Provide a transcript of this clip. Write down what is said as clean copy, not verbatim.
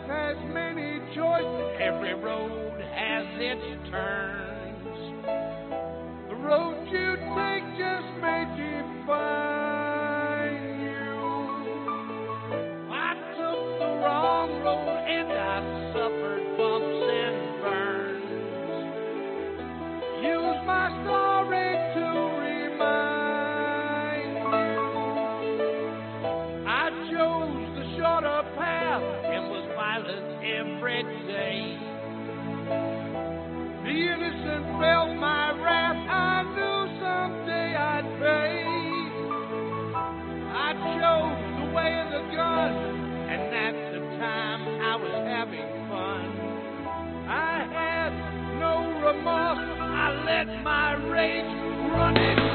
has many choices. Every road has its turns. The road you take just may define you. I took the wrong road and I suffered bumps and burns. Use my story to remind you. I chose the shorter path and was violent every day. The innocent felt my wrath. I knew someday I'd pay. I chose the way of the gun, and at the time I was having fun. I had no remorse. I let my rage run it.